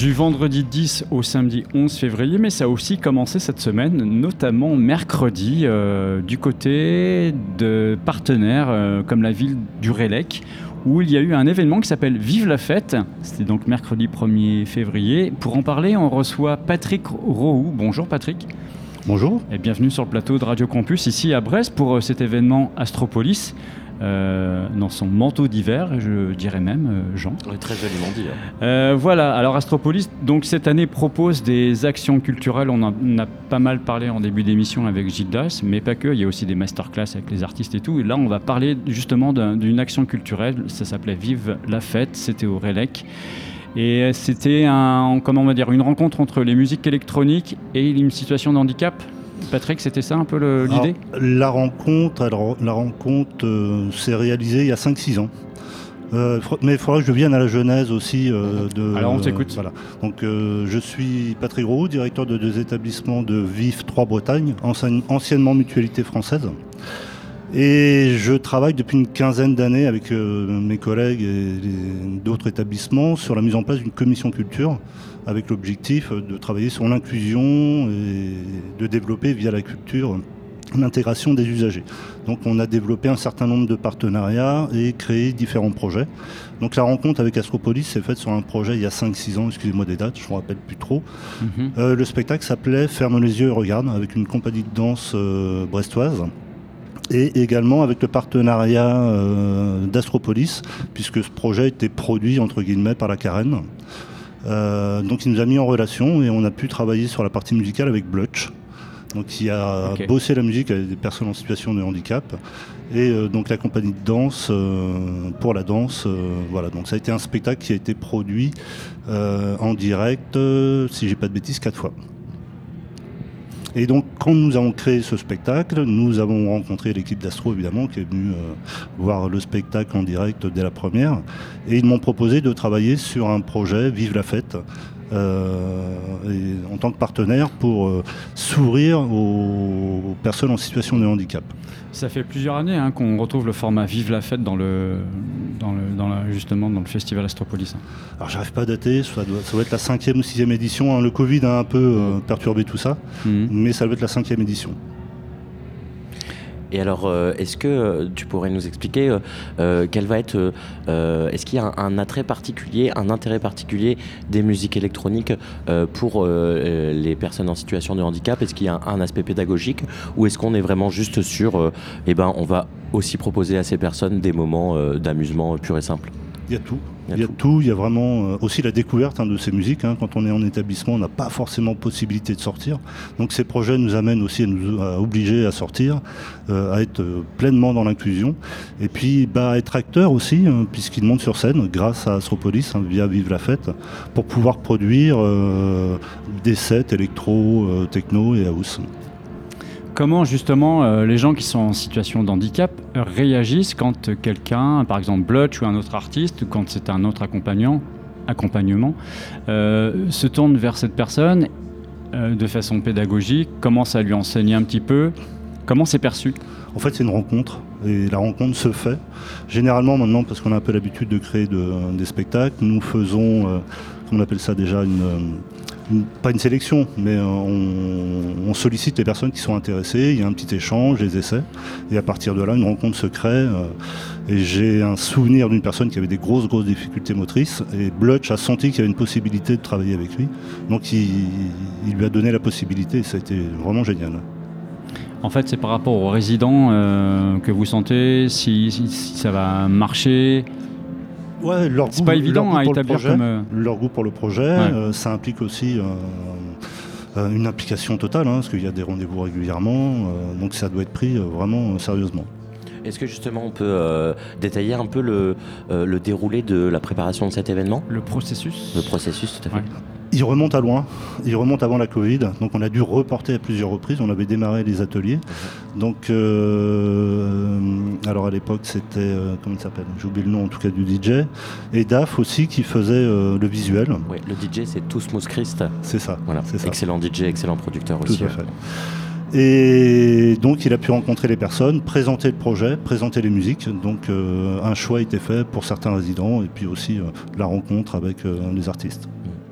Du vendredi 10 au samedi 11 février, mais ça a aussi commencé cette semaine, notamment mercredi, du côté de partenaires comme la ville du Relecq, où il y a eu un événement qui s'appelle Vive la fête. C'était donc mercredi 1er février. Pour en parler, on reçoit Patrick Roux. Bonjour Patrick. Bonjour. Et bienvenue sur le plateau de Radio Campus, ici à Brest, pour cet événement Astropolis. Dans son manteau d'hiver, je dirais même, Jean. Oui, très joliment dit. Voilà, alors Astropolis, donc, cette année, propose des actions culturelles. On en a pas mal parlé en début d'émission avec Gildas, mais pas que. Il y a aussi des masterclass avec les artistes et tout. Et là, on va parler justement d'une action culturelle. Ça s'appelait Vive la fête. C'était au Relecq. Et c'était une rencontre entre les musiques électroniques et une situation de handicap. Patrick, c'était ça un peu l'idée ? La rencontre s'est réalisée il y a 5-6 ans. Mais il faudra que je vienne à la genèse aussi. Alors on t'écoute. Voilà. Donc, je suis Patrick Roux, directeur de 2 établissements de VIF 3 Bretagne, anciennement Mutualité Française. Et je travaille depuis une quinzaine d'années avec mes collègues et d'autres établissements sur la mise en place d'une commission culture, avec l'objectif de travailler sur l'inclusion et de développer via la culture l'intégration des usagers. Donc on a développé un certain nombre de partenariats et créé différents projets. Donc la rencontre avec Astropolis s'est faite sur un projet il y a 5-6 ans, excusez-moi des dates, je ne me rappelle plus trop. Le spectacle s'appelait Ferme les yeux et regarde, avec une compagnie de danse brestoise. Et également avec le partenariat d'Astropolis, puisque ce projet a été produit entre guillemets par la Carène. Donc il nous a mis en relation et on a pu travailler sur la partie musicale avec Blutch, donc qui a bossé la musique avec des personnes en situation de handicap, et donc la compagnie de danse pour la danse. Voilà, donc ça a été un spectacle qui a été produit en direct, si j'ai pas de bêtises, 4 fois. Et donc, quand nous avons créé ce spectacle, nous avons rencontré l'équipe d'Astro, évidemment, qui est venue voir le spectacle en direct dès la première. Et ils m'ont proposé de travailler sur un projet, Vive la fête, en tant que partenaire pour s'ouvrir aux personnes en situation de handicap. Ça fait plusieurs années qu'on retrouve le format Vive la fête justement dans le festival Astropolis. Alors j'arrive pas à dater, ça doit être la 5e ou 6e édition. Le Covid a un peu perturbé tout ça, mais ça doit être la 5e édition. Et alors, est-ce que tu pourrais nous expliquer quel va être... est-ce qu'il y a un attrait particulier, un intérêt particulier des musiques électroniques pour les personnes en situation de handicap ? Est-ce qu'il y a un aspect pédagogique, ou est-ce qu'on est vraiment juste sur... on va aussi proposer à ces personnes des moments d'amusement pur et simple ? Il y a tout. Il y a vraiment aussi la découverte de ces musiques. Quand on est en établissement, on n'a pas forcément possibilité de sortir. Donc ces projets nous amènent aussi à obliger à sortir, à être pleinement dans l'inclusion. Et puis à être acteur aussi, puisqu'ils montent sur scène grâce à Astropolis, via Vive la fête, pour pouvoir produire des sets électro, techno et house. Comment justement les gens qui sont en situation de handicap réagissent quand quelqu'un, par exemple Blutch ou un autre artiste, ou quand c'est un autre accompagnement, se tourne vers cette personne de façon pédagogique, commence à lui enseigner un petit peu? Comment c'est perçu ? En fait, c'est une rencontre, et la rencontre se fait. Généralement, maintenant, parce qu'on a un peu l'habitude de créer des spectacles, nous faisons, on appelle ça déjà pas une sélection, mais on sollicite les personnes qui sont intéressées, il y a un petit échange, des essais, et à partir de là, une rencontre se crée. Et j'ai un souvenir d'une personne qui avait des grosses difficultés motrices, et Blutch a senti qu'il y avait une possibilité de travailler avec lui, donc il lui a donné la possibilité, et ça a été vraiment génial. En fait, c'est par rapport aux résidents que vous sentez, si ça va marcher. Ouais, c'est pas évident à établir leur goût pour le projet. Ça implique aussi une implication totale, parce qu'il y a des rendez-vous régulièrement, donc ça doit être pris vraiment sérieusement. Est-ce que justement on peut détailler un peu le déroulé de la préparation de cet événement ? Le processus, tout à fait. Ouais. Il remonte à loin, il remonte avant la Covid, donc on a dû reporter à plusieurs reprises, on avait démarré les ateliers. Donc, alors à l'époque c'était, comment il s'appelle ? J'ai oublié le nom en tout cas du DJ, et Daf aussi qui faisait le visuel. Oui, le DJ c'est Tout Smooth Christ. C'est ça. Voilà. C'est ça. Excellent DJ, excellent producteur aussi. Tout à fait. Et donc il a pu rencontrer les personnes, présenter le projet, présenter les musiques. Donc un choix a été fait pour certains résidents et puis aussi la rencontre avec les artistes.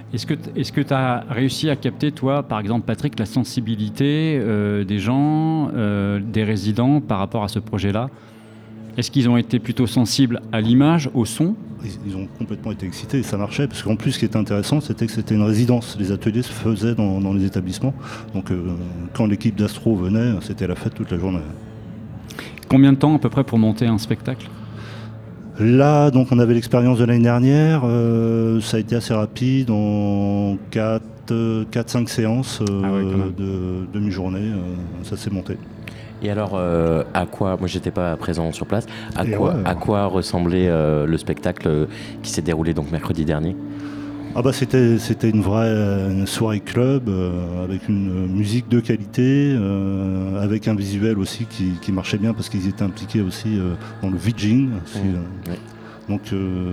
Est-ce que tu as réussi à capter, toi, par exemple, Patrick, la sensibilité des gens, des résidents par rapport à ce projet-là? Est-ce qu'ils ont été plutôt sensibles à l'image, au son? Ils ont complètement été excités et ça marchait, parce qu'en plus, ce qui était intéressant, c'était que c'était une résidence. Les ateliers se faisaient dans les établissements. Donc, quand l'équipe d'Astro venait, c'était la fête toute la journée. Combien de temps à peu près pour monter un spectacle? Là, donc, on avait l'expérience de l'année dernière. Ça a été assez rapide, en 4-5 séances de demi-journée. Ça s'est monté. Et alors, à quoi, moi j'étais pas présent sur place, à quoi ressemblait le spectacle qui s'est déroulé donc mercredi dernier? C'était une vraie soirée club avec une musique de qualité, avec un visuel aussi qui marchait bien parce qu'ils étaient impliqués aussi dans le VJing. Donc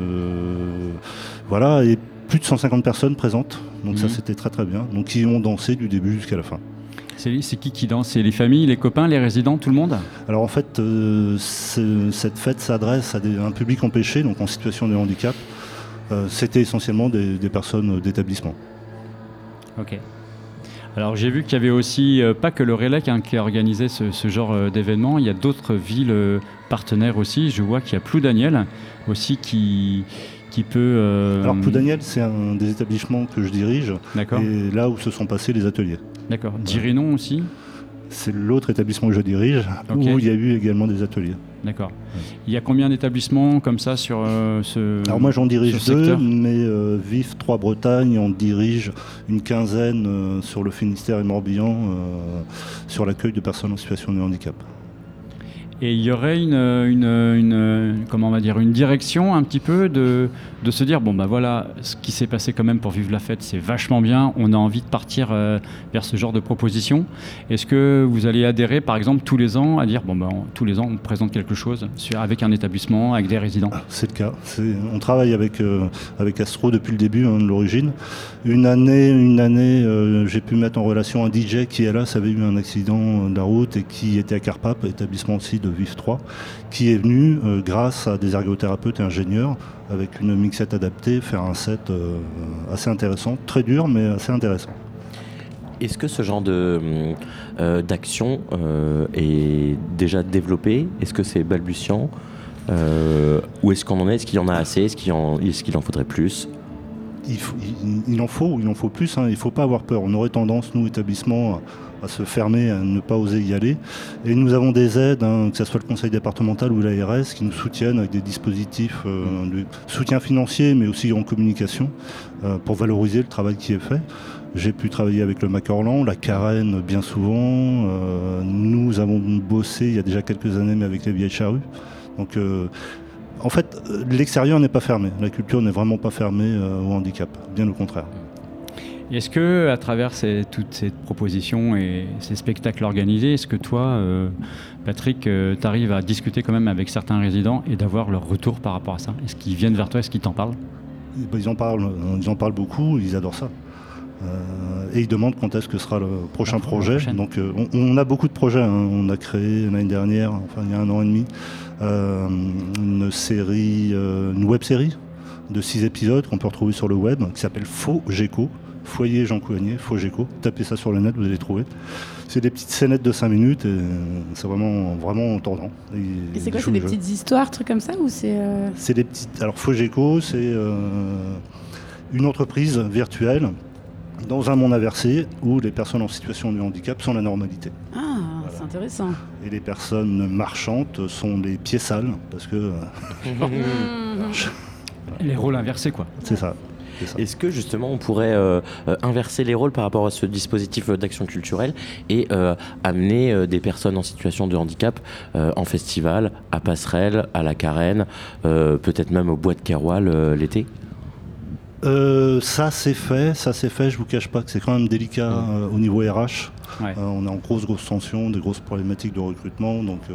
voilà, et plus de 150 personnes présentes, donc ça c'était très très bien. Donc ils ont dansé du début jusqu'à la fin. C'est qui danse? C'est les familles, les copains, les résidents, tout le monde? Alors en fait, cette fête s'adresse à un public empêché, donc en situation de handicap. C'était essentiellement des personnes d'établissement. Ok. Alors j'ai vu qu'il y avait aussi, pas que le RELEC qui organisait ce genre d'événement, il y a d'autres villes partenaires aussi. Je vois qu'il y a Ploudaniel aussi qui peut... Alors Ploudaniel, c'est un des établissements que je dirige. D'accord. Et là où se sont passés les ateliers. D'accord. Dirinon aussi? C'est l'autre établissement que je dirige, où il y a eu également des ateliers. D'accord. Il y a combien d'établissements comme ça sur ce Alors moi j'en dirige deux, secteur? mais VIF 3 Bretagne en dirige une quinzaine sur le Finistère et Morbihan, sur l'accueil de personnes en situation de handicap. Et il y aurait comment on va dire, une direction un petit peu de se dire, bon bah voilà, ce qui s'est passé quand même pour vivre la fête, c'est vachement bien, on a envie de partir vers ce genre de proposition. Est-ce que vous allez adhérer par exemple tous les ans à dire, bon bah tous les ans on présente quelque chose avec un établissement, avec des résidents? C'est le cas. On travaille avec Astro depuis le début, de l'origine. Une année j'ai pu mettre en relation un DJ qui, hélas, avait eu un accident de la route et qui était à Carpap, établissement aussi de VIF 3, qui est venu, grâce à des ergothérapeutes et ingénieurs, avec une mixette adaptée, faire un set assez intéressant, très dur mais assez intéressant. Est-ce que ce genre d'action est déjà développé? Est-ce que c'est balbutiant? Où est-ce qu'on en est? Est-ce qu'il y en a assez? Est-ce qu'il en faudrait plus? Il en faut plus, hein. Il ne faut pas avoir peur. On aurait tendance, nous, établissements, à se fermer, à ne pas oser y aller. Et nous avons des aides, que ce soit le conseil départemental ou l'ARS, qui nous soutiennent avec des dispositifs de soutien financier, mais aussi en communication, pour valoriser le travail qui est fait. J'ai pu travailler avec le Macorlan, la Carène bien souvent. Nous avons bossé il y a déjà quelques années, mais avec les Vieilles Charrues. Donc, en fait, l'extérieur n'est pas fermé. La culture n'est vraiment pas fermée au handicap, bien au contraire. Est-ce que, à travers toutes ces propositions et ces spectacles organisés, est-ce que toi, Patrick, tu arrives à discuter quand même avec certains résidents et d'avoir leur retour par rapport à ça? Est-ce qu'ils viennent vers toi? Est-ce qu'ils t'en parlent? Ils en parlent beaucoup, ils adorent ça. Et ils demandent quand est-ce que sera le prochain projet. Donc on a beaucoup de projets, hein. On a créé l'année dernière, il y a 1 an et demi, une web série de 6 épisodes qu'on peut retrouver sur le web, qui s'appelle Faux Géco. Foyer Jean Coignet, Faux Géco. Tapez ça sur le net, vous allez trouver. C'est des petites scénettes de 5 minutes et c'est vraiment, vraiment tordant. Et c'est quoi, c'est des petites histoires, trucs comme ça, ou c'est des petites... Alors Faux Géco, c'est une entreprise virtuelle dans un monde inversé où les personnes en situation de handicap sont la normalité. Ah, voilà. C'est intéressant. Et les personnes marchantes sont les pieds sales, parce que... Les rôles inversés, quoi. C'est ça. Est-ce que justement on pourrait inverser les rôles par rapport à ce dispositif d'action culturelle et amener des personnes en situation de handicap en festival, à Passerelle, à la Carène, peut-être même au Bois de Keroual l'été? Ça c'est fait, je vous cache pas que c'est quand même délicat au niveau RH. Ouais. On est en grosse tension, des grosses problématiques de recrutement. Donc,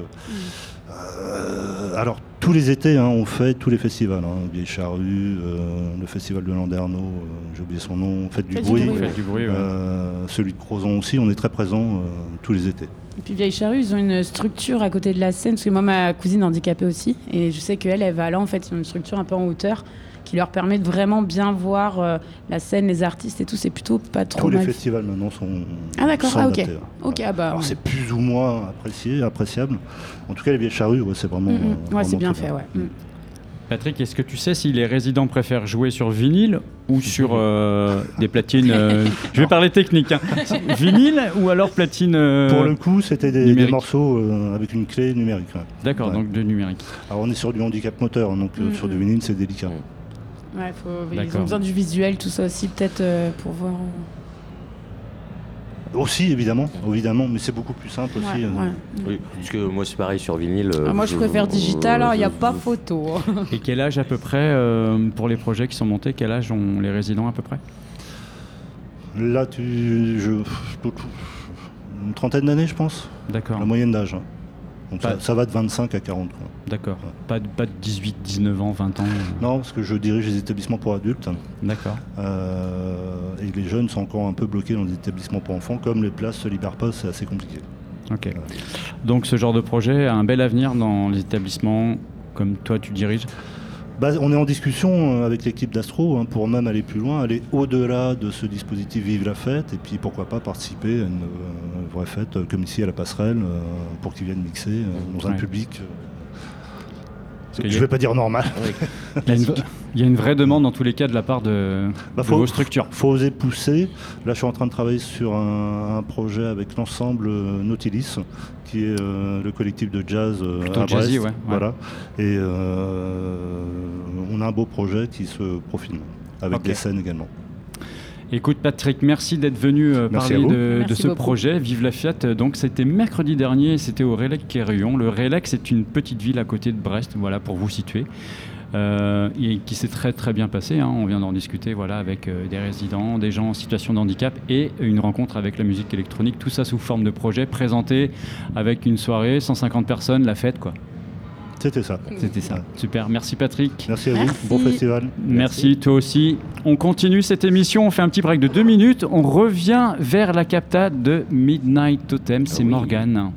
alors tous les étés, on fait tous les festivals, Vieilles Charrues, le festival de Landerneau, j'ai oublié son nom, Fête du Bruit, celui de Crozon aussi, on est très présents tous les étés. Et puis Vieilles Charrues, ils ont une structure à côté de la scène, parce que moi ma cousine est handicapée aussi, et je sais qu'elle va là en fait, ils ont une structure un peu en hauteur. qui leur permet de vraiment bien voir la scène, les artistes et tout. C'est plutôt pas trop Tous les mal. festivals maintenant sont D'accord, sont ah, ok. adaptés, hein. Ok, ah bah, Alors ouais. c'est plus ou moins appréciable. En tout cas, les Vieilles Charrues, ouais, c'est vraiment. Ouais, vraiment c'est bien très fait, ouais. Patrick, est-ce que tu sais si les résidents préfèrent jouer sur vinyle ou sur des platines je vais parler technique. Hein. Vinyle ou alors platine Pour le coup, c'était des numérique. morceaux avec une clé numérique. Ouais. D'accord, Ouais. donc de numérique. Alors on est sur du handicap moteur, donc sur du vinyle, c'est délicat. Ouais, ils D'accord. ont besoin du visuel, tout ça aussi, peut-être pour voir. Aussi, évidemment, mais c'est beaucoup plus simple aussi. Ouais. Oui, parce que moi c'est pareil sur vinyle. Moi, je préfère digital, il n'y a pas photo. Et quel âge à peu près, pour les projets qui sont montés, quel âge ont les résidents à peu près? Là, une trentaine d'années, je pense, D'accord, la moyenne d'âge. Hein. Donc Pas- ça va de 25 à 40. Quoi. d'accord. Pas de 18, 19 ans, 20 ans Non, parce que je dirige les établissements pour adultes. D'accord. Et les jeunes sont encore un peu bloqués dans les établissements pour enfants. Comme les places se libèrent pas, c'est assez compliqué. Ok. Donc ce genre de projet a un bel avenir dans les établissements comme toi tu diriges? On est en discussion avec l'équipe d'Astro pour même aller plus loin, aller au-delà de ce dispositif Vive la fête et puis pourquoi pas participer à une vraie fête comme ici à la Passerelle pour qu'ils viennent mixer dans un Ouais. public. qu'il y Je a- ne vais pas dire normal. Il y a une vraie demande dans tous les cas de la part de vos structures. Faut oser pousser. Là, je suis en train de travailler sur un projet avec l'ensemble Nautilus, qui est le collectif de jazz Plutôt à Brest. jazzy, ouais. Voilà. Et on a un beau projet qui se profile, avec Ok. des scènes également. Écoute Patrick, merci d'être venu Merci parler à vous. de Merci ce beaucoup. projet Vive la Fiat. Donc c'était mercredi dernier, c'était au Rélec-Quéruillon. Le Rélec, c'est une petite ville à côté de Brest, voilà pour vous situer, et qui s'est très très bien passé. Hein. On vient d'en discuter, voilà, avec des résidents, des gens en situation de handicap et une rencontre avec la musique électronique. Tout ça sous forme de projet présenté avec une soirée, 150 personnes, la fête quoi. C'était ça. C'était ça. Ouais. Super, merci Patrick. Merci à Merci. vous. Bon festival. Merci, toi aussi. On continue cette émission, on fait un petit break de 2 minutes. On revient vers la capta de Midnight Totem, c'est Oui. Morgane.